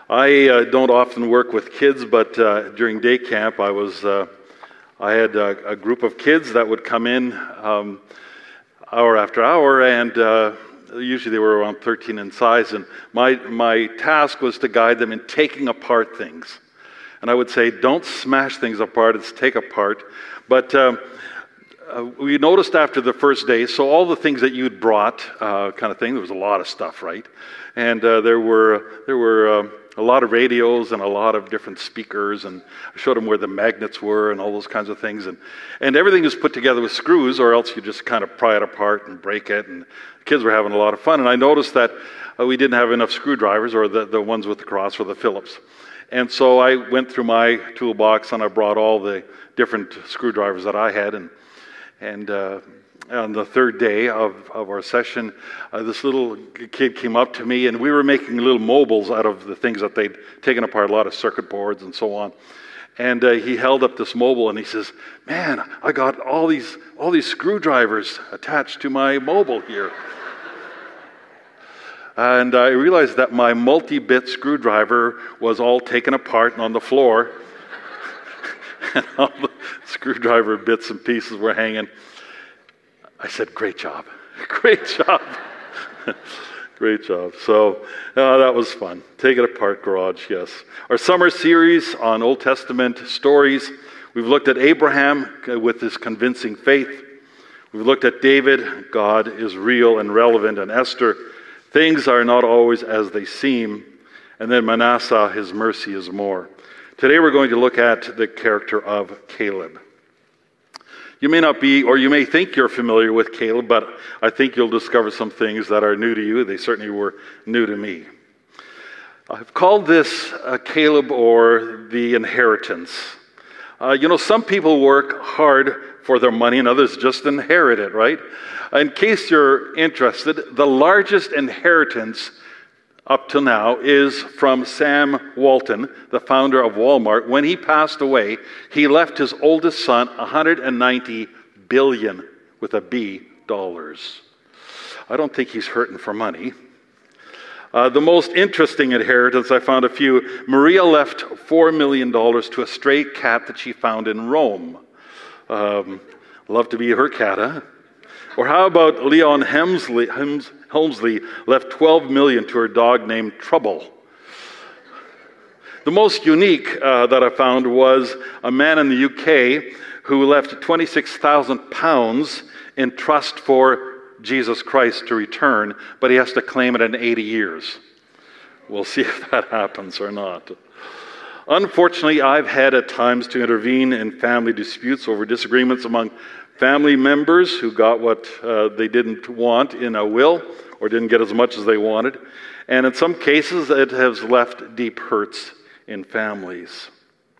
I don't often work with kids, but during day camp, I had a group of kids that would come in hour after hour, and usually they were around 13 in size. And my task was to guide them in taking apart things. And I would say, don't smash things apart; it's take apart. But we noticed after the first day, so all the things that you'd brought, kind of thing. There was a lot of stuff, right? And there were a lot of radios and a lot of different speakers, and I showed them where the magnets were and all those kinds of things. And everything is put together with screws, or else you just kind of pry it apart and break it. And the kids were having a lot of fun. And I noticed that we didn't have enough screwdrivers, or the ones with the cross, or the Phillips. And so I went through my toolbox and I brought all the different screwdrivers that I had. And on the third day of our session, this little kid came up to me, and we were making little mobiles out of the things that they'd taken apart, a lot of circuit boards and so on. And he held up this mobile and he says, "Man, I got all these screwdrivers attached to my mobile here." And I realized that my multi-bit screwdriver was all taken apart and on the floor. And all the screwdriver bits and pieces were hanging. I said, "Great job. Great job." Great job. So that was fun. Take it apart garage, yes. Our summer series on Old Testament stories, we've looked at Abraham with his convincing faith. We've looked at David, God is real and relevant, and Esther, things are not always as they seem. And then Manasseh, his mercy is more. Today we're going to look at the character of Caleb. You may not be, or you may think you're familiar with Caleb, but I think you'll discover some things that are new to you. They certainly were new to me. I've called this Caleb, or the inheritance. Some people work hard for their money and others just inherit it, right? In case you're interested, the largest inheritance up till now is from Sam Walton, the founder of Walmart. When he passed away, he left his oldest son $190 billion with a B dollars. I don't think he's hurting for money. The most interesting inheritance, I found a few. Maria left $4 million to a stray cat that she found in Rome. Love to be her cat, huh? Or how about Leon Helmsley left $12 million to her dog named Trouble. The most unique that I found was a man in the UK who left 26,000 pounds in trust for Jesus Christ to return, but he has to claim it in 80 years. We'll see if that happens or not. Unfortunately, I've had at times to intervene in family disputes over disagreements among family members who got what they didn't want in a will or didn't get as much as they wanted. And in some cases, it has left deep hurts in families.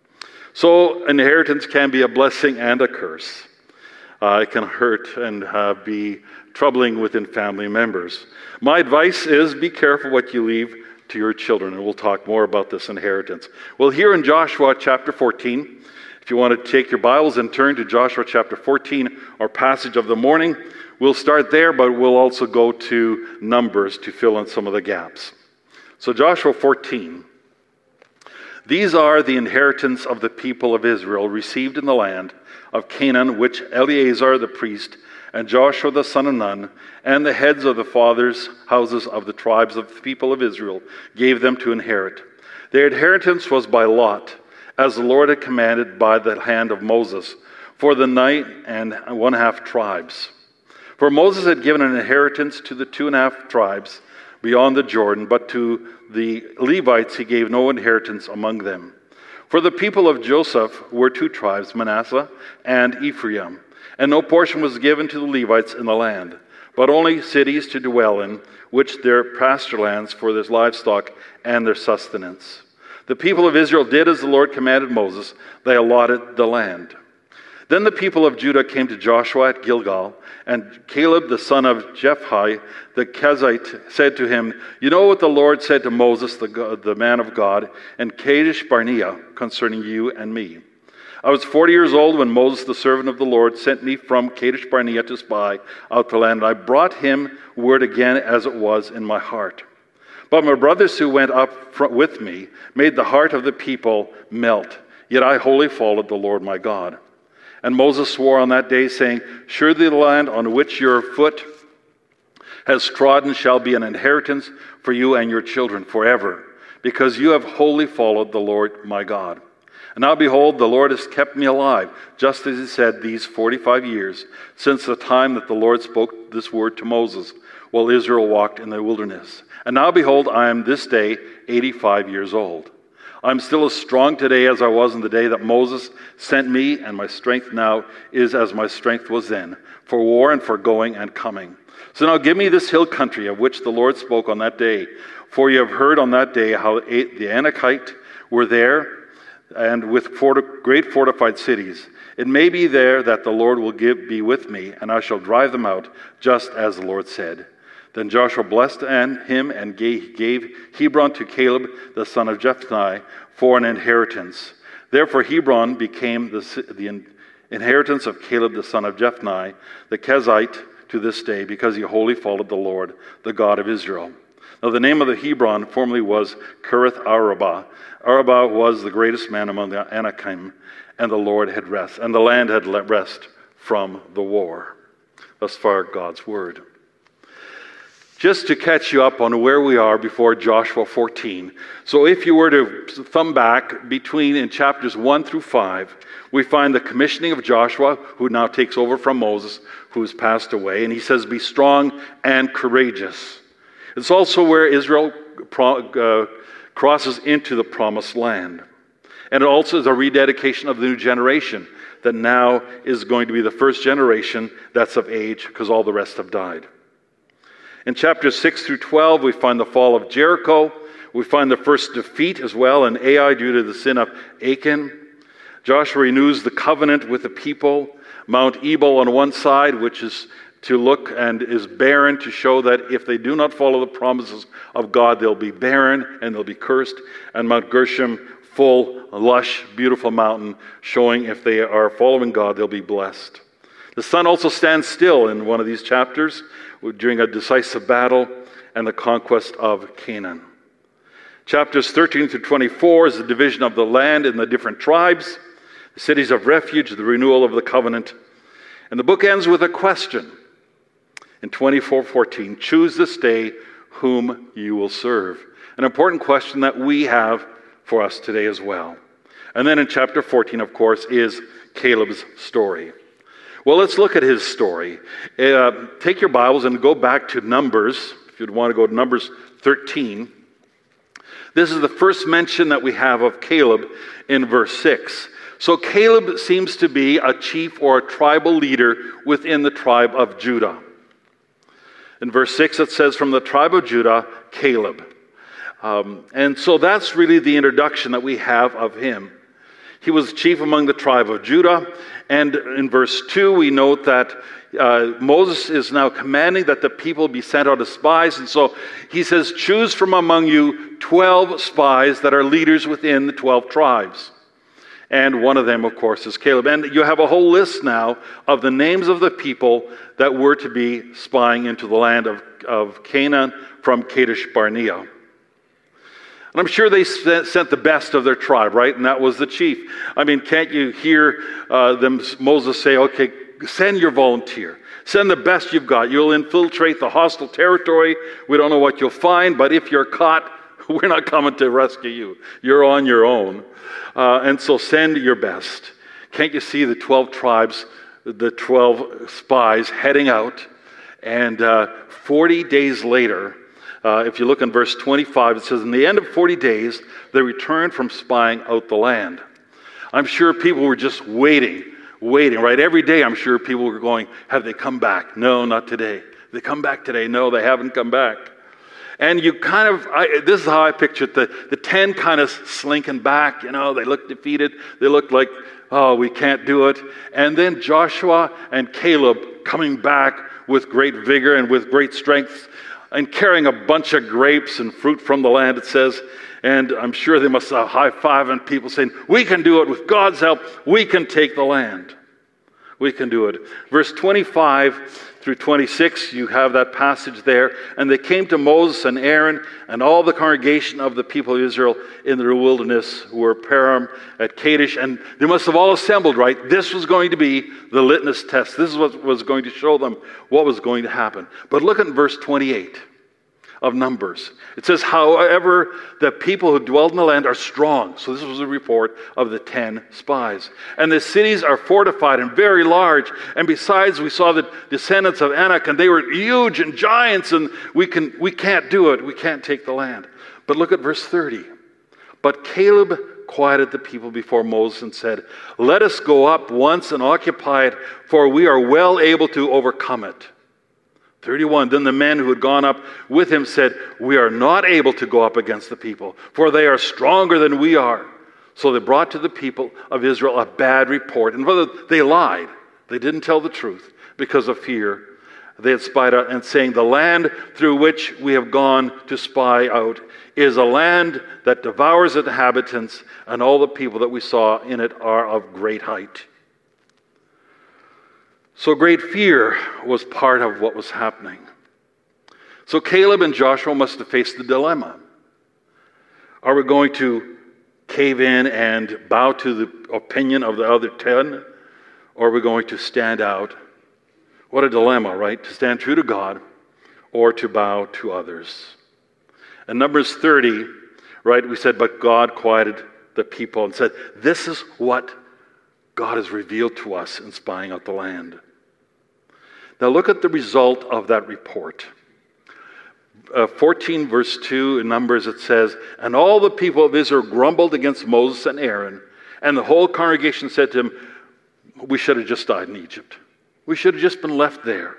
So inheritance can be a blessing and a curse. It can hurt and be troubling within family members. My advice is be careful what you leave to your children, and we'll talk more about this inheritance. Well, here in Joshua chapter 14, if you want to take your Bibles and turn to Joshua chapter 14, our passage of the morning, we'll start there, but we'll also go to Numbers to fill in some of the gaps. So Joshua 14. These are the inheritance of the people of Israel received in the land of Canaan, which Eleazar the priest and Joshua the son of Nun and the heads of the fathers' houses of the tribes of the people of Israel gave them to inherit. Their inheritance was by lot, as the Lord had commanded by the hand of Moses, for the 9 1/2 tribes. For Moses had given an inheritance to the 2.5 tribes beyond the Jordan, but to the Levites he gave no inheritance among them. For the people of Joseph were 2 tribes, Manasseh and Ephraim, and no portion was given to the Levites in the land, but only cities to dwell in, which their pasture lands for their livestock and their sustenance. The people of Israel did as the Lord commanded Moses. They allotted the land. Then the people of Judah came to Joshua at Gilgal, and Caleb the son of Jephunneh the Kenizzite said to him, "You know what the Lord said to Moses, the man of God, in Kadesh Barnea concerning you and me. I was 40 years old when Moses, the servant of the Lord, sent me from Kadesh Barnea to spy out the land, and I brought him word again as it was in my heart. But my brothers who went up with me made the heart of the people melt. Yet I wholly followed the Lord my God. And Moses swore on that day, saying, surely the land on which your foot has trodden shall be an inheritance for you and your children forever, because you have wholly followed the Lord my God. And now behold, the Lord has kept me alive, just as he said, these 45 years, since the time that the Lord spoke this word to Moses, while Israel walked in the wilderness. And now behold, I am this day 85 years old. I am still as strong today as I was in the day that Moses sent me, and my strength now is as my strength was then, for war and for going and coming. So now give me this hill country of which the Lord spoke on that day. For you have heard on that day how the Anakites were there, and with great fortified cities. It may be there that the Lord will be with me, and I shall drive them out, just as the Lord said. Then Joshua blessed him and gave Hebron to Caleb the son of Jephunneh for an inheritance. Therefore Hebron became the inheritance of Caleb the son of Jephunneh, the Kenizzite, to this day, because he wholly followed the Lord, the God of Israel. Now the name of the Hebron formerly was Kiriath Arba. Arba was the greatest man among the Anakim, and the Lord had rest, and the land had let rest from the war. Thus far, God's word. Just to catch you up on where we are before Joshua 14. So if you were to thumb back in chapters 1 through 5, we find the commissioning of Joshua, who now takes over from Moses, who has passed away. And he says, be strong and courageous. It's also where Israel crosses into the promised land. And it also is a rededication of the new generation that now is going to be the first generation that's of age, because all the rest have died. In chapters 6 through 12, we find the fall of Jericho. We find the first defeat as well in Ai due to the sin of Achan. Joshua renews the covenant with the people. Mount Ebal on one side, which is to look and is barren, to show that if they do not follow the promises of God, they'll be barren and they'll be cursed. And Mount Gershom, full, lush, beautiful mountain, showing if they are following God, they'll be blessed. The sun also stands still in one of these chapters during a decisive battle and the conquest of Canaan. Chapters 13 through 24 is the division of the land in the different tribes, the cities of refuge, the renewal of the covenant. And the book ends with a question. In 24:14, choose this day whom you will serve. An important question that we have for us today as well. And then in chapter 14, of course, is Caleb's story. Well, let's look at his story. Take your Bibles and go back to Numbers, if you'd want to go to Numbers 13. This is the first mention that we have of Caleb in verse 6. So Caleb seems to be a chief or a tribal leader within the tribe of Judah. In verse 6 it says, from the tribe of Judah, Caleb. And so that's really the introduction that we have of him. He was chief among the tribe of Judah. And in verse 2, we note that Moses is now commanding that the people be sent out as spies. And so he says, choose from among you 12 spies that are leaders within the 12 tribes. And one of them, of course, is Caleb. And you have a whole list now of the names of the people that were to be spying into the land of Canaan from Kadesh Barnea. And I'm sure they sent the best of their tribe, right? And that was the chief. I mean, can't you hear Moses say, okay, send your volunteer. Send the best you've got. You'll infiltrate the hostile territory. We don't know what you'll find, but if you're caught, we're not coming to rescue you. You're on your own. And so send your best. Can't you see the 12 tribes, the 12 spies heading out? And 40 days later, if you look in verse 25, it says, in the end of 40 days, they returned from spying out the land. I'm sure people were just waiting, right? Every day, I'm sure people were going, have they come back? No, not today. They come back today? No, they haven't come back. And you kind of, this is how I pictured the 10 kind of slinking back. You know, they looked defeated. They looked like, oh, we can't do it. And then Joshua and Caleb coming back with great vigor and with great strength and carrying a bunch of grapes and fruit from the land, it says. And I'm sure they must have high-fiving people saying, we can do it with God's help. We can take the land. We can do it. Verse 25 through 26, you have that passage there. And they came to Moses and Aaron and all the congregation of the people of Israel in the wilderness who were Param at Kadesh. And they must have all assembled, right? This was going to be the litmus test. This is what was going to show them what was going to happen. But look at verse 28 of Numbers. It says, however, the people who dwelled in the land are strong. So this was a report of the 10 spies. And the cities are fortified and very large. And besides, we saw the descendants of Anak, and they were huge and giants, and we can't do it. We can't take the land. But look at verse 30. But Caleb quieted the people before Moses and said, let us go up once and occupy it, for we are well able to overcome it. 31, then the men who had gone up with him said, we are not able to go up against the people, for they are stronger than we are. So they brought to the people of Israel a bad report. And whether they lied, they didn't tell the truth because of fear. They had spied out and saying, the land through which we have gone to spy out is a land that devours its inhabitants, and all the people that we saw in it are of great height. So great fear was part of what was happening. So Caleb and Joshua must have faced the dilemma. Are we going to cave in and bow to the opinion of the other 10? Or are we going to stand out? What a dilemma, right? To stand true to God or to bow to others. In Numbers 30, right, we said, but God quieted the people and said, this is what God has revealed to us in spying out the land. Now look at the result of that report. 14 verse 2 in Numbers, it says, and all the people of Israel grumbled against Moses and Aaron, and the whole congregation said to him, we should have just died in Egypt. We should have just been left there.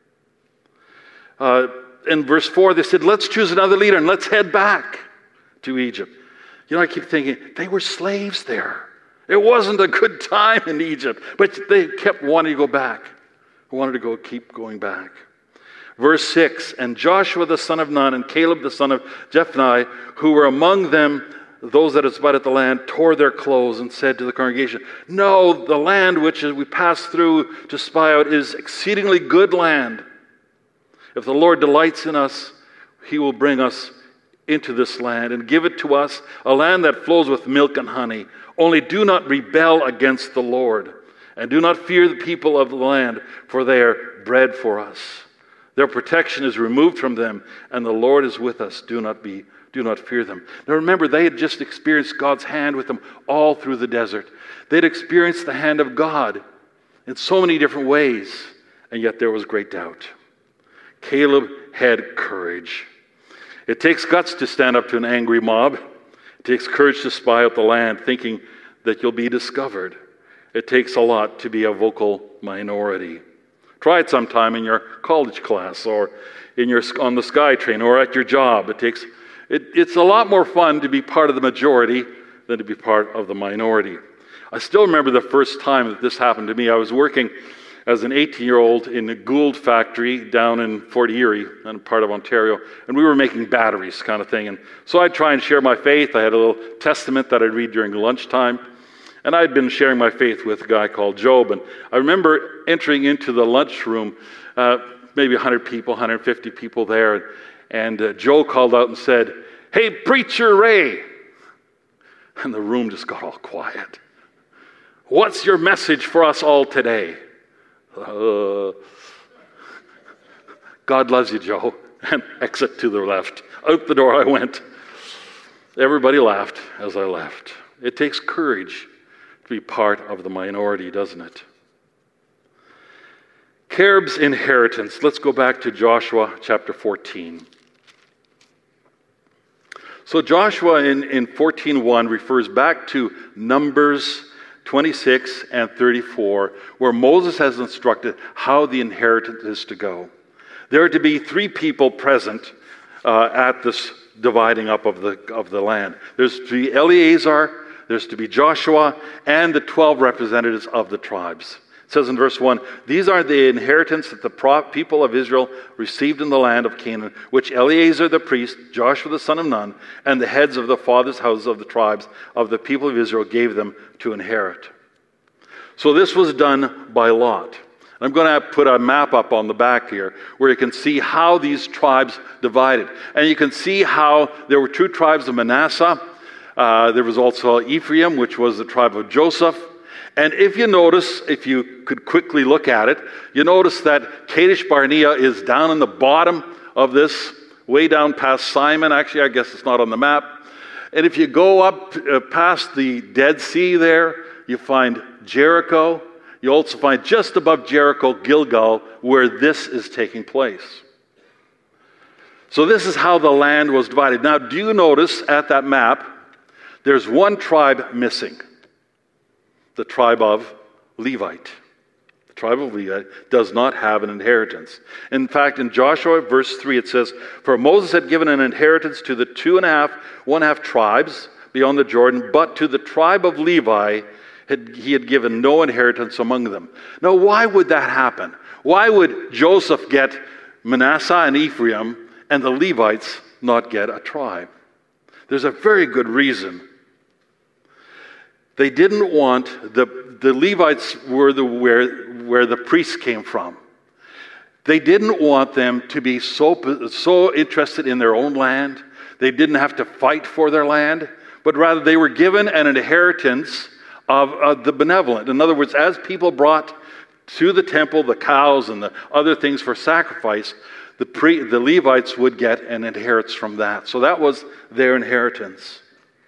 In verse 4, they said, let's choose another leader and let's head back to Egypt. You know, I keep thinking, they were slaves there. It wasn't a good time in Egypt, but they kept wanting to go back. Wanted to keep going back. Verse 6, and Joshua the son of Nun and Caleb the son of Jephunneh, who were among them, those that had spied out the land, tore their clothes and said to the congregation, no, the land which we passed through to spy out is exceedingly good land. If the Lord delights in us, he will bring us into this land and give it to us, a land that flows with milk and honey. Only do not rebel against the Lord. And do not fear the people of the land, for they are bread for us. Their protection is removed from them, and the Lord is with us. Do not fear them. Now remember, they had just experienced God's hand with them all through the desert. They'd experienced the hand of God in so many different ways, and yet there was great doubt. Caleb had courage. It takes guts to stand up to an angry mob. It takes courage to spy out the land, thinking that you'll be discovered. It takes a lot to be a vocal minority. Try it sometime in your college class or on the SkyTrain or at your job. It's a lot more fun to be part of the majority than to be part of the minority. I still remember the first time that this happened to me. I was working as an 18-year-old in the Gould factory down in Fort Erie, in part of Ontario, and we were making batteries kind of thing. And so I'd try and share my faith. I had a little testament that I'd read during lunchtime. And I'd been sharing my faith with a guy called Job. And I remember entering into the lunchroom, maybe 100 people, 150 people there. And Joe called out and said, hey, Preacher Ray. And the room just got all quiet. What's your message for us all today? God loves you, Joe. And exit to the left. Out the door I went. Everybody laughed as I left. It takes courage to be part of the minority, doesn't it? Caleb's inheritance. Let's go back to Joshua chapter 14. So Joshua in 14:1 refers back to Numbers 26 and 34, where Moses has instructed how the inheritance is to go. There are to be 3 people present at this dividing up of the land. There's to be Eleazar, there's to be Joshua, and the 12 representatives of the tribes. It says in verse 1, these are the inheritance that the people of Israel received in the land of Canaan, which Eleazar the priest, Joshua the son of Nun, and the heads of the fathers' houses of the tribes of the people of Israel gave them to inherit. So this was done by lot. I'm going to put a map up on the back here where you can see how these tribes divided. And you can see how there were two tribes of Manasseh. There was also Ephraim, which was the tribe of Joseph. And if you notice, if you could quickly look at it, you notice that Kadesh Barnea is down in the bottom of this, way down past Simon. Actually, I guess it's not on the map. And if you go up past the Dead Sea there, you find Jericho. You also find just above Jericho, Gilgal, where this is taking place. So this is how the land was divided. Now, do you notice at that map, there's one tribe missing. The tribe of Levite. The tribe of Levite does not have an inheritance. In fact, in Joshua verse 3, it says, "For Moses had given an inheritance to the 1/2 tribes beyond the Jordan, but to the tribe of Levi, he had given no inheritance among them." Now, why would that happen? Why would Joseph get Manasseh and Ephraim and the Levites not get a tribe? There's a very good reason. They didn't want, the Levites were where the priests came from. They didn't want them to be so interested in their own land. They didn't have to fight for their land, but rather they were given an inheritance of the benevolent. In other words, as people brought to the temple the cows and the other things for sacrifice, the Levites would get an inheritance from that. So that was their inheritance.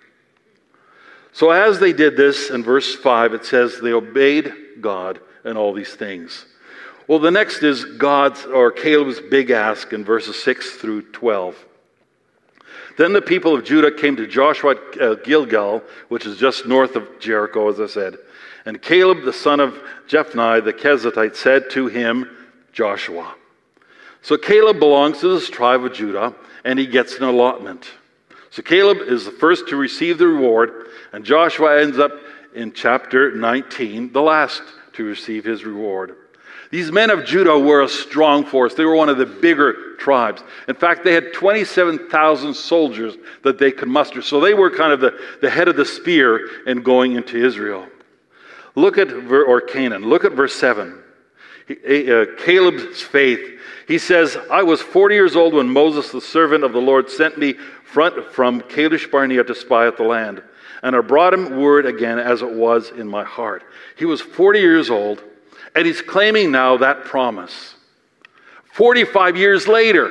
So as they did this, in verse 5, it says they obeyed God in all these things. Well, the next is Caleb's big ask in verses 6 through 12. Then the people of Judah came to Joshua at Gilgal, which is just north of Jericho, as I said. And Caleb, the son of Jephunneh, the Kenizzite, said to him, Joshua. So Caleb belongs to this tribe of Judah, and he gets an allotment. So Caleb is the first to receive the reward, and Joshua ends up in chapter 19, the last to receive his reward. These men of Judah were a strong force. They were one of the bigger tribes. In fact, they had 27,000 soldiers that they could muster. So they were kind of the head of the spear in going into Israel. Canaan. Look at verse 7. Caleb's faith. He says, "I was 40 years old when Moses, the servant of the Lord, sent me from Kadesh Barnea to spy out the land. And I brought him word again as it was in my heart." He was 40 years old. And he's claiming now that promise. 45 years later.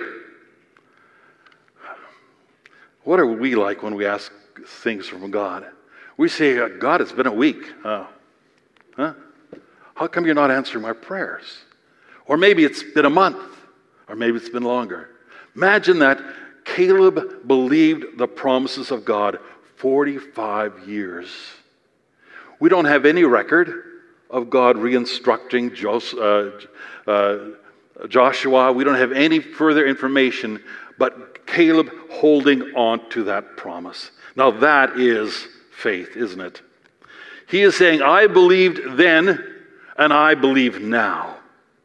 What are we like when we ask things from God? We say, "God, it's been a week." How come you're not answering my prayers? Or maybe it's been a month. Or maybe it's been longer. Imagine that Caleb believed the promises of God 45 years. We don't have any record of God re-instructing Joshua. We don't have any further information, but Caleb holding on to that promise. Now that is faith, isn't it? He is saying, "I believed then, and I believe now."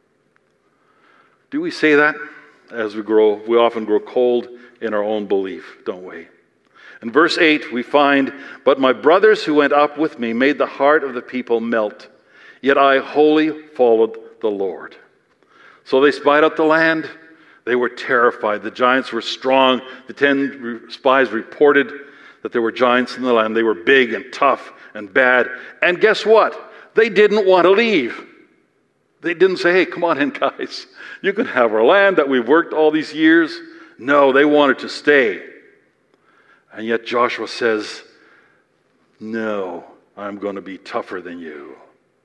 Do we say that? As we grow, we often grow cold in our own belief, don't we? In verse 8, we find, "But my brothers who went up with me made the heart of the people melt. Yet I wholly followed the Lord." So they spied out the land. They were terrified. The giants were strong. The 10 spies reported that there were giants in the land. They were big and tough and bad. And guess what? They didn't want to leave. They didn't say, "Hey, come on in, guys. You can have our land that we've worked all these years." No, they wanted to stay. And yet Joshua says, "No, I'm going to be tougher than you."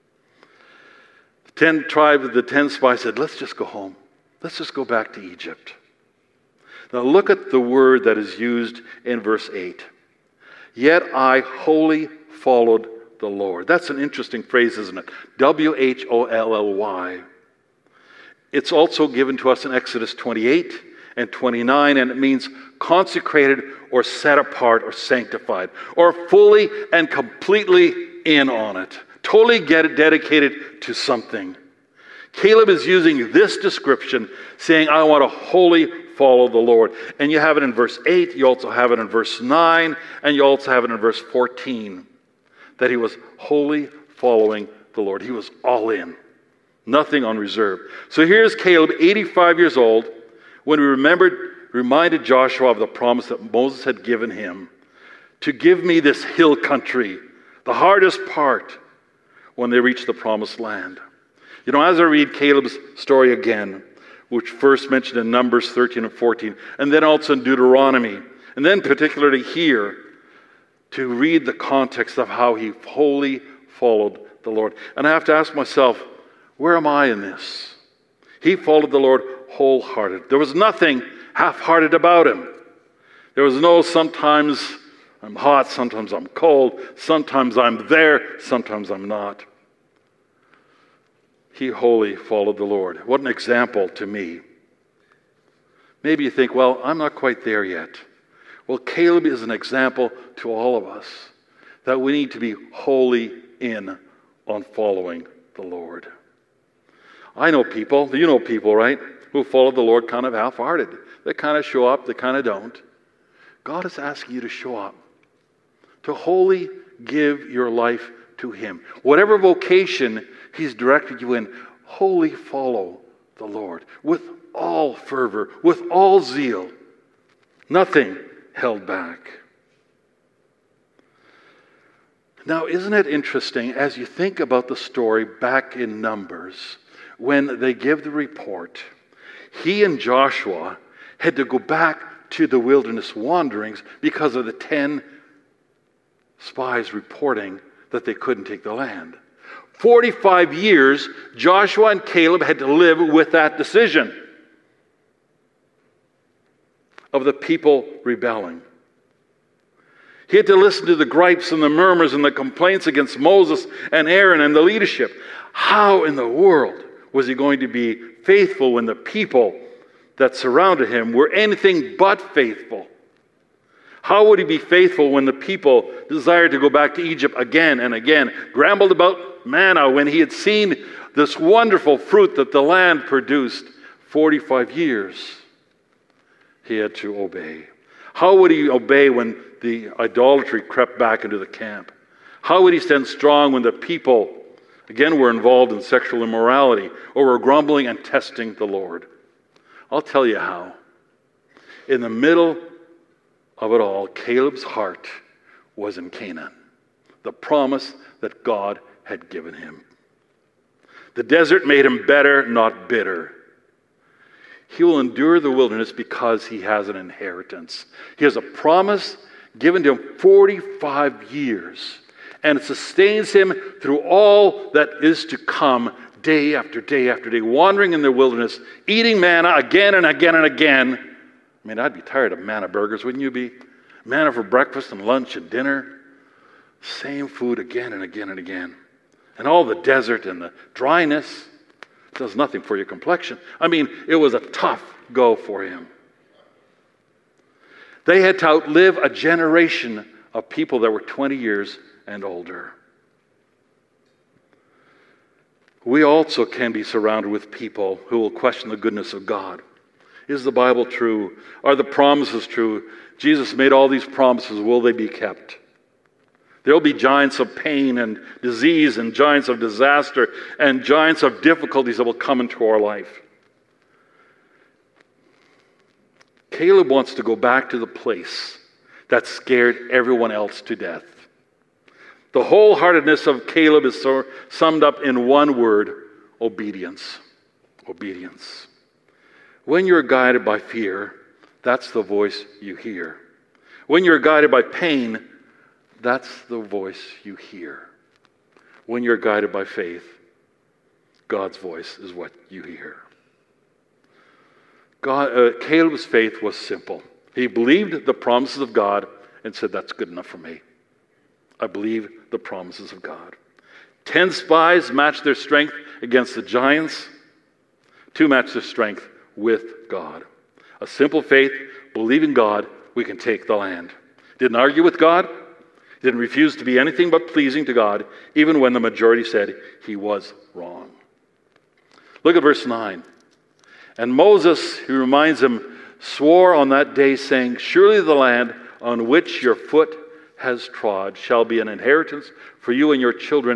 The 10 spies said, "Let's just go home. Let's just go back to Egypt." Now look at the word that is used in verse 8. "Yet I wholly followed the Lord." That's an interesting phrase, isn't it? WHOLLY. It's also given to us in Exodus 28 and 29, and it means consecrated or set apart or sanctified, or fully and completely in on it. Totally dedicated to something. Caleb is using this description, saying, "I want to wholly follow the Lord." And you have it in verse 8, you also have it in verse 9, and you also have it in verse 14, that he was wholly following the Lord. He was all in. Nothing on reserve. So here's Caleb, 85 years old, when he reminded Joshua of the promise that Moses had given him to give me this hill country, the hardest part, when they reached the promised land. You know, as I read Caleb's story again, which first mentioned in Numbers 13 and 14, and then also in Deuteronomy, and then particularly here, to read the context of how he wholly followed the Lord. And I have to ask myself, where am I in this? He followed the Lord wholehearted. There was nothing half-hearted about him. There was no sometimes I'm hot, sometimes I'm cold, sometimes I'm there, sometimes I'm not. He wholly followed the Lord. What an example to me. Maybe you think, well, I'm not quite there yet. Well, Caleb is an example to all of us that we need to be wholly in on following the Lord. I know people, you know people, right, who follow the Lord kind of half-hearted. They kind of show up, they kind of don't. God is asking you to show up, to wholly give your life to Him. Whatever vocation He's directed you in, wholly follow the Lord with all fervor, with all zeal. Nothing held back. Now, isn't it interesting as you think about the story back in Numbers, when they give the report, he and Joshua had to go back to the wilderness wanderings because of the 10 spies reporting that they couldn't take the land. 45 years, Joshua and Caleb had to live with that decision of the people rebelling. He had to listen to the gripes and the murmurs and the complaints against Moses and Aaron and the leadership. How in the world was he going to be faithful when the people that surrounded him were anything but faithful? How would he be faithful when the people desired to go back to Egypt again and again, grumbled about manna when he had seen this wonderful fruit that the land produced? 45 years he had to obey. How would he obey when the idolatry crept back into the camp? How would he stand strong when the people, again, were involved in sexual immorality or were grumbling and testing the Lord? I'll tell you how. In the middle of it all, Caleb's heart was in Canaan, the promise that God had given him. The desert made him better, not bitter. He will endure the wilderness because he has an inheritance. He has a promise given to him 45 years, and it sustains him through all that is to come, day after day after day, wandering in the wilderness, eating manna again and again and again. I mean, I'd be tired of manna burgers, wouldn't you be? Manna for breakfast and lunch and dinner. Same food again and again and again. And all the desert and the dryness does nothing for your complexion. I mean, it was a tough go for him. They had to outlive a generation of people that were 20 years and older. We also can be surrounded with people who will question the goodness of God. Is the Bible true? Are the promises true? Jesus made all these promises. Will they be kept? There will be giants of pain and disease and giants of disaster and giants of difficulties that will come into our life. Caleb wants to go back to the place that scared everyone else to death. The wholeheartedness of Caleb is summed up in one word: obedience. Obedience. When you're guided by fear, that's the voice you hear. When you're guided by pain, that's the voice you hear. When you're guided by faith, God's voice is what you hear. Caleb's faith was simple. He believed the promises of God and said, that's good enough for me. I believe the promises of God. 10 spies matched their strength against the giants. 2 matched their strength with God. A simple faith, believing God, we can take the land. Didn't argue with God. Didn't refuse to be anything but pleasing to God, even when the majority said he was wrong. Look at verse 9. And Moses, he reminds him, swore on that day, saying, surely the land on which your foot has trod shall be an inheritance for you and your children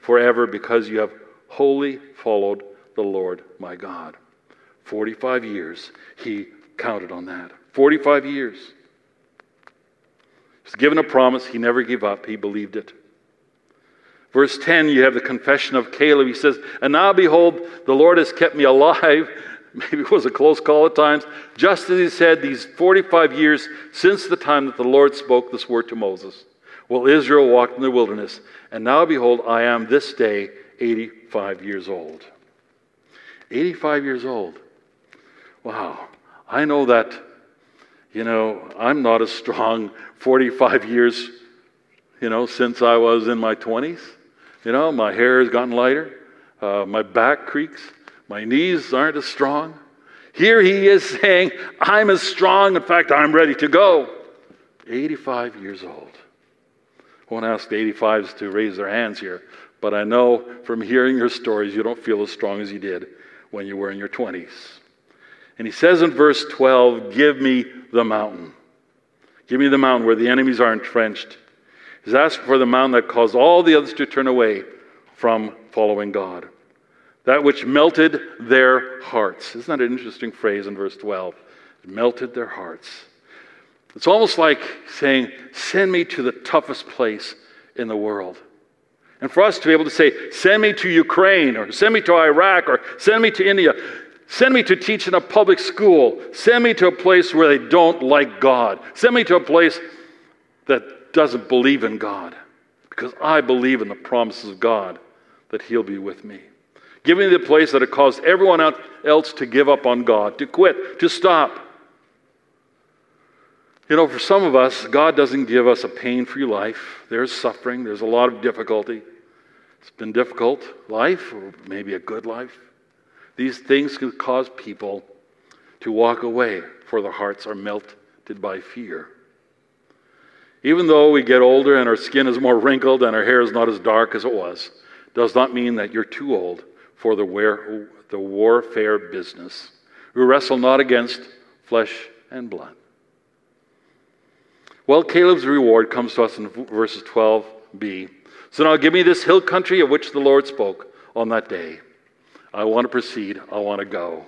forever because you have wholly followed the Lord my God. 45 years he counted on that. 45 years. He was given a promise. He never gave up. He believed it. Verse 10, you have the confession of Caleb. He says, and now behold, the Lord has kept me alive. Maybe it was a close call at times. Just as he said, these 45 years since the time that the Lord spoke this word to Moses. Well, Israel walked in the wilderness. And now behold, I am this day 85 years old. 85 years old. Wow. I know that, I'm not as strong 45 years, since I was in my 20s. My hair has gotten lighter. My back creaks. My knees aren't as strong. Here he is saying, I'm as strong. In fact, I'm ready to go. 85 years old. I won't ask the 85s to raise their hands here, but I know from hearing your stories, you don't feel as strong as you did when you were in your 20s. And he says in verse 12, give me the mountain. Give me the mountain where the enemies are entrenched. He's asking for the mountain that caused all the others to turn away from following God. That which melted their hearts. Isn't that an interesting phrase in verse 12? It melted their hearts. It's almost like saying, send me to the toughest place in the world. And for us to be able to say, send me to Ukraine, or send me to Iraq, or send me to India, send me to teach in a public school, send me to a place where they don't like God, send me to a place that doesn't believe in God, because I believe in the promises of God that he'll be with me. Give me the place that had caused everyone else to give up on God, to quit, to stop. For some of us, God doesn't give us a pain-free life. There's suffering. There's a lot of difficulty. It's been difficult life, or maybe a good life. These things can cause people to walk away, for their hearts are melted by fear. Even though we get older and our skin is more wrinkled and our hair is not as dark as it was, does not mean that you're too old for the warfare business. We wrestle not against flesh and blood. Well, Caleb's reward comes to us in verses 12b. So now give me this hill country of which the Lord spoke on that day. I want to proceed. I want to go.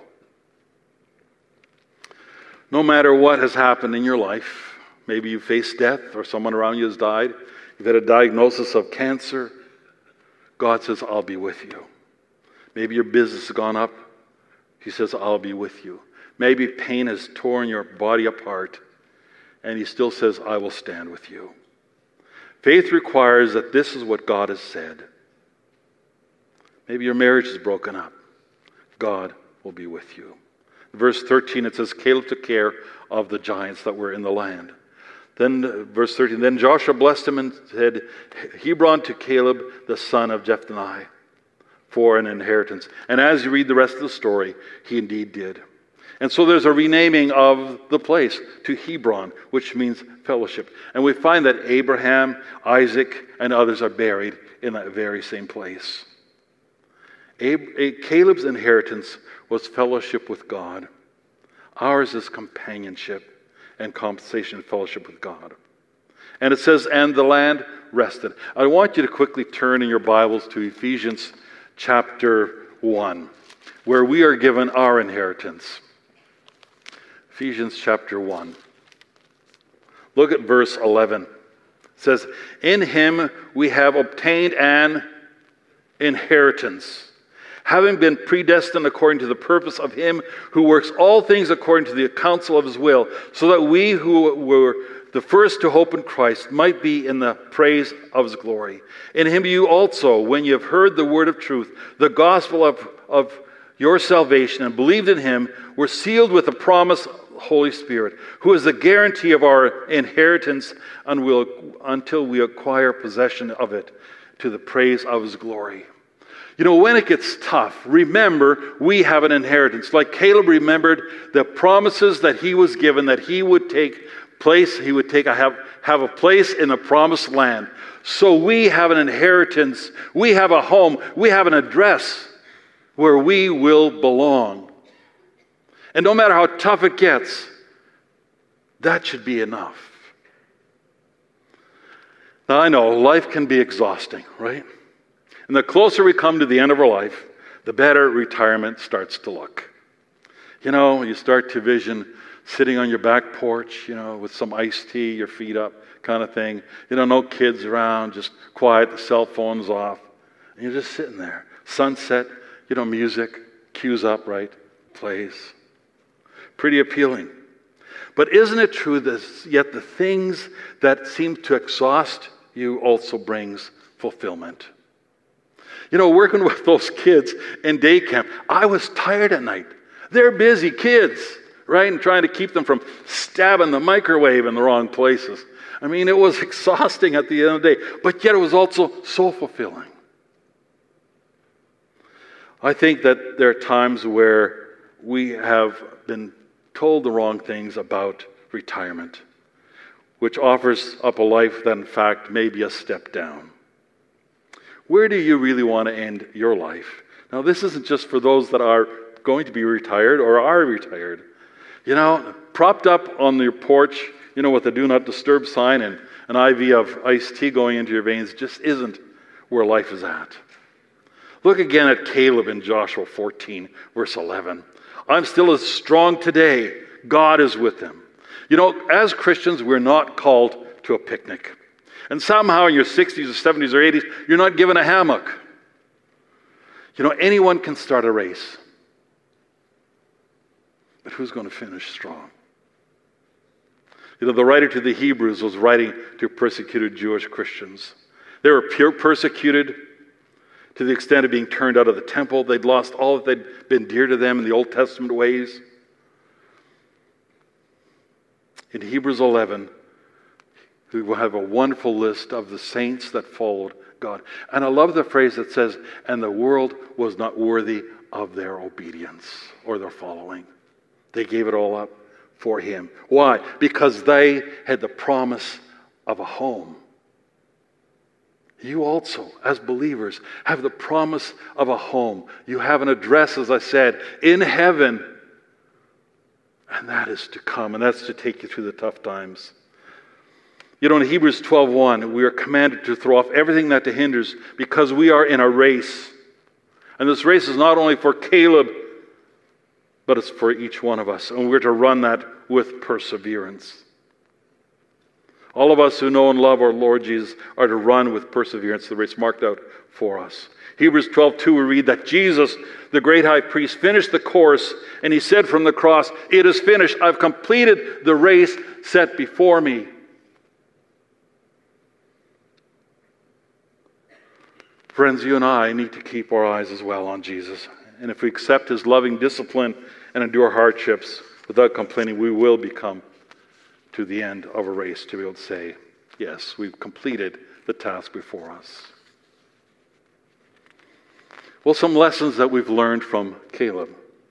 No matter what has happened in your life, maybe you faced death or someone around you has died, you've had a diagnosis of cancer, God says, I'll be with you. Maybe your business has gone up. He says, I'll be with you. Maybe pain has torn your body apart, and he still says, I will stand with you. Faith requires that this is what God has said. Maybe your marriage is broken up. God will be with you. In verse 13, it says, Caleb took care of the giants that were in the land. Then, verse 13, then Joshua blessed him and said, Hebron to Caleb, the son of Jephunneh, for an inheritance. And as you read the rest of the story, he indeed did. And so there's a renaming of the place to Hebron, which means fellowship. And we find that Abraham, Isaac, and others are buried in that very same place. Caleb's inheritance was fellowship with God. Ours is companionship and compensation and fellowship with God. And it says, and the land rested. I want you to quickly turn in your Bibles to Ephesians chapter 1, where we are given our inheritance. Ephesians chapter 1. Look at verse 11. It says, in him we have obtained an inheritance, having been predestined according to the purpose of him who works all things according to the counsel of his will, so that we who were the first to hope in Christ might be in the praise of his glory. In him you also, when you have heard the word of truth, the gospel of your salvation, and believed in him, were sealed with the promise Holy Spirit, who is the guarantee of our inheritance until we acquire possession of it to the praise of his glory. When it gets tough, remember we have an inheritance. Like Caleb remembered the promises that he was given, that he would take place, have a place in the promised land. So we have an inheritance, we have a home, we have an address where we will belong. And no matter how tough it gets, that should be enough. Now I know life can be exhausting, right? And the closer we come to the end of our life, the better retirement starts to look. You start to vision sitting on your back porch, with some iced tea, your feet up, kind of thing. No kids around, just quiet, the cell phone's off. And you're just sitting there. Sunset, music, cues up, right? Plays. Pretty appealing. But isn't it true that yet the things that seem to exhaust you also brings fulfillment? Working with those kids in day camp, I was tired at night. They're busy kids, right? And trying to keep them from stabbing the microwave in the wrong places. It was exhausting at the end of the day, but yet it was also so fulfilling. I think that there are times where we have been told the wrong things about retirement, which offers up a life that in fact may be a step down. Where do you really want to end your life? Now, this isn't just for those that are going to be retired or are retired. Propped up on your porch, with a do not disturb sign and an IV of iced tea going into your veins just isn't where life is at. Look again at Caleb in Joshua 14, verse 11. I'm still as strong today. God is with them. As Christians, we're not called to a picnic. And somehow in your 60s or 70s or 80s, you're not given a hammock. Anyone can start a race. But who's going to finish strong? The writer to the Hebrews was writing to persecuted Jewish Christians. They were persecuted to the extent of being turned out of the temple. They'd lost all that they'd been dear to them in the Old Testament ways. In Hebrews 11, we will have a wonderful list of the saints that followed God. And I love the phrase that says, and the world was not worthy of their obedience or their following. They gave it all up for him. Why? Because they had the promise of a home. You also, as believers, have the promise of a home. You have an address, as I said, in heaven. And that is to come, and that's to take you through the tough times. In Hebrews 12:1, we are commanded to throw off everything that hinders because we are in a race. And this race is not only for Caleb, but it's for each one of us. And we're to run that with perseverance. All of us who know and love our Lord Jesus are to run with perseverance the race marked out for us. Hebrews 12:2, we read that Jesus, the great high priest, finished the course, and he said from the cross, "It is finished. I've completed the race set before me." Friends, you and I need to keep our eyes as well on Jesus. And if we accept his loving discipline and endure hardships without complaining, we will become to the end of a race to be able to say, yes, we've completed the task before us. Well, some lessons that we've learned from Caleb.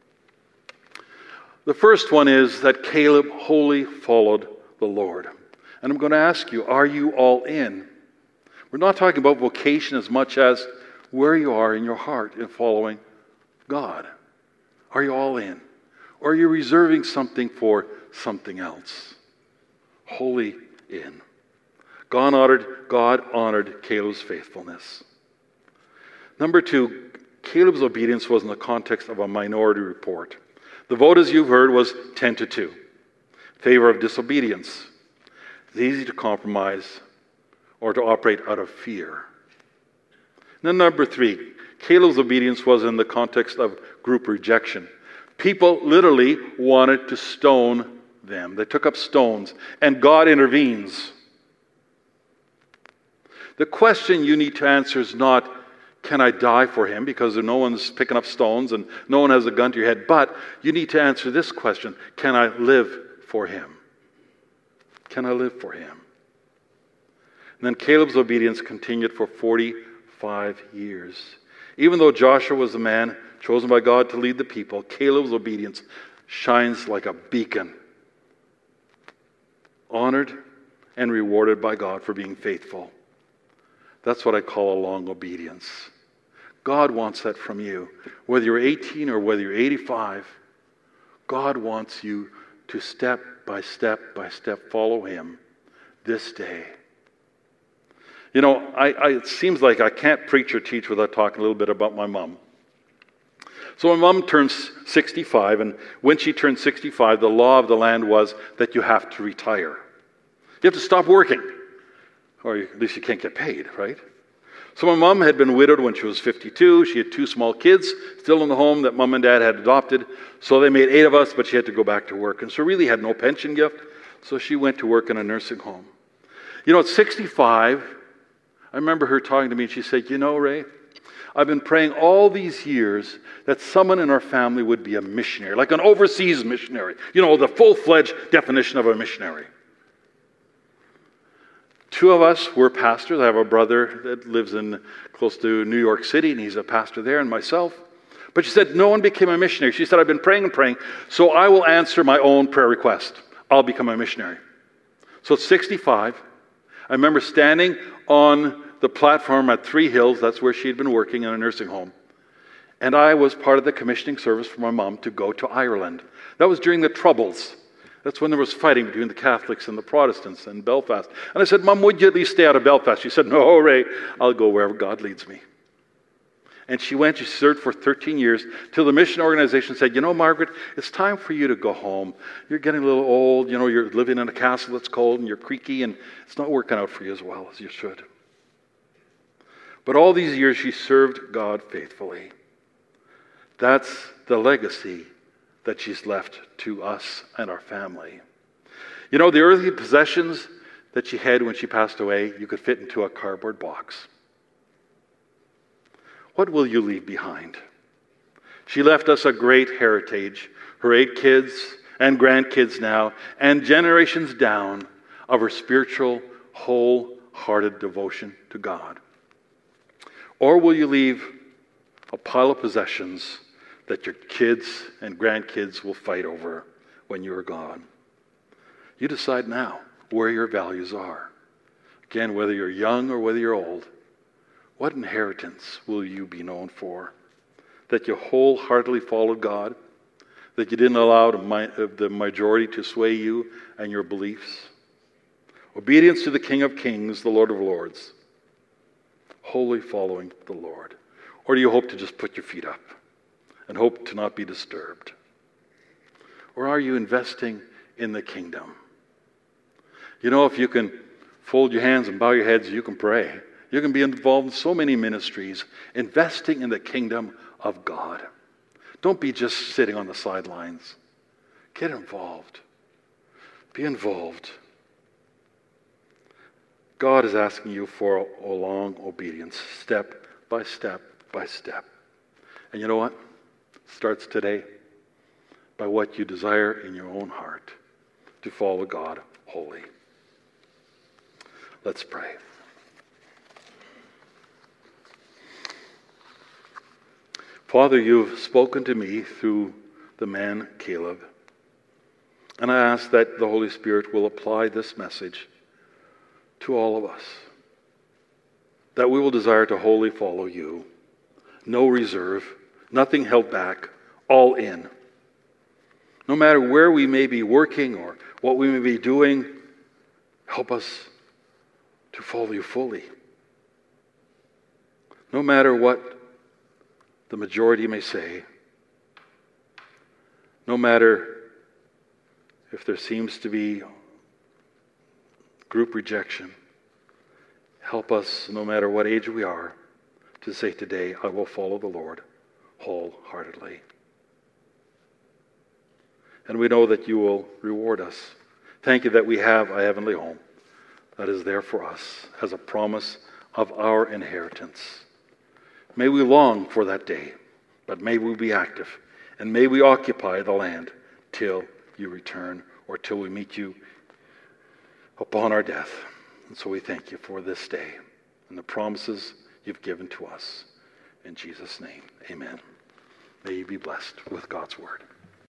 The first one is that Caleb wholly followed the Lord. And I'm going to ask you, are you all in? We're not talking about vocation as much as where you are in your heart in following God. Are you all in? Or are you reserving something for something else? Wholly in. God honored Caleb's faithfulness. Number two, Caleb's obedience was in the context of a minority report. The vote, as you've heard, was 10-2 in favor of disobedience. It's easy to compromise or to operate out of fear. And then number three, Caleb's obedience was in the context of group rejection. People literally wanted to stone them. They took up stones, and God intervenes. The question you need to answer is not, can I die for him? Because no one's picking up stones and no one has a gun to your head. But you need to answer this question, can I live for him? Can I live for him? And then Caleb's obedience continued for 45 years. Even though Joshua was the man chosen by God to lead the people, Caleb's obedience shines like a beacon, honored and rewarded by God for being faithful. That's what I call a long obedience. God wants that from you. Whether you're 18 or whether you're 85, God wants you to step by step by step follow him this day. It seems like I can't preach or teach without talking a little bit about my mom. So my mom turns 65, and when she turned 65, the law of the land was that you have to retire. You have to stop working, or at least you can't get paid, right? So my mom had been widowed when she was 52. She had 2 small kids still in the home that mom and dad had adopted. So they made 8 of us, but she had to go back to work. And so really had no pension gift. So she went to work in a nursing home. At 65, I remember her talking to me, and she said, Ray, I've been praying all these years that someone in our family would be a missionary, like an overseas missionary. The full-fledged definition of a missionary. 2 of us were pastors. I have a brother that lives close to New York City, and he's a pastor there, and myself. But she said, no one became a missionary. She said, I've been praying and praying, so I will answer my own prayer request. I'll become a missionary. So at 65, I remember standing on the platform at Three Hills. That's where she had been working in a nursing home. And I was part of the commissioning service for my mom to go to Ireland. That was during the Troubles. That's when there was fighting between the Catholics and the Protestants in Belfast. And I said, Mom, would you at least stay out of Belfast? She said, no, Ray, I'll go wherever God leads me. And she went, she served for 13 years, till the mission organization said, Margaret, it's time for you to go home. You're getting a little old, you're living in a castle that's cold, and you're creaky, and it's not working out for you as well as you should. But all these years she served God faithfully. That's the legacy that she's left to us and our family. The earthly possessions that she had when she passed away, you could fit into a cardboard box. What will you leave behind? She left us a great heritage, her 8 kids and grandkids now, and generations down of her spiritual, wholehearted devotion to God. Or will you leave a pile of possessions that your kids and grandkids will fight over when you are gone? You decide now where your values are. Again, whether you're young or whether you're old, what inheritance will you be known for? That you wholeheartedly followed God? That you didn't allow the majority to sway you and your beliefs? Obedience to the King of Kings, the Lord of Lords. Wholly following the Lord. Or do you hope to just put your feet up and hope to not be disturbed? Or are you investing in the kingdom? If you can fold your hands and bow your heads, you can pray. You can be involved in so many ministries, investing in the kingdom of God. Don't be just sitting on the sidelines. Get involved. Be involved. God is asking you for a long obedience, step by step by step. And you know what? It starts today by what you desire in your own heart to follow God wholly. Let's pray. Father, you've spoken to me through the man Caleb. And I ask that the Holy Spirit will apply this message to all of us. That we will desire to wholly follow you. No reserve, nothing held back, all in. No matter where we may be working or what we may be doing, help us to follow you fully. No matter what the majority may say, no matter if there seems to be group rejection, help us, no matter what age we are, to say today, I will follow the Lord wholeheartedly. And we know that you will reward us. Thank you that we have a heavenly home that is there for us as a promise of our inheritance. May we long for that day, but may we be active, and may we occupy the land till you return or till we meet you upon our death. And so we thank you for this day and the promises you've given to us. In Jesus' name, amen. May you be blessed with God's word.